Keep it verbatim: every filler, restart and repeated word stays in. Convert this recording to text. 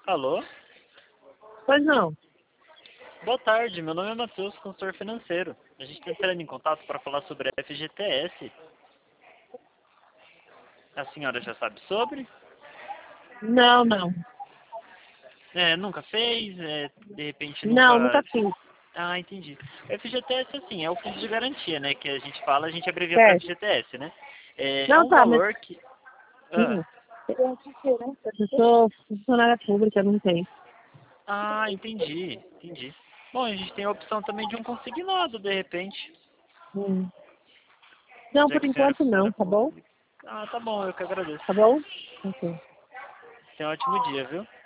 Alô? Pois não. Boa tarde, meu nome é Matheus, consultor financeiro. A gente está entrando em contato para falar sobre a F G T S. A senhora já sabe sobre? Não, não. É, nunca fez? É, de repente Não, nunca nunca... fiz. Ah, entendi. O F G T S, assim, é o fundo de garantia, né? Que a gente fala, a gente abrevia para Certo. F G T S, né? É, é Não, um tá, mas... valor que... Ah, Hum. Eu sou funcionária pública, não tem. ah, entendi, entendi. Bom, a gente tem a opção também de um consignado, de repente. Hum. Não, Já por que a senhora é enquanto não, funcionária tá bom? pública. Ah, tá bom, eu que agradeço. Tá bom? Ok. Tenha um ótimo dia, viu?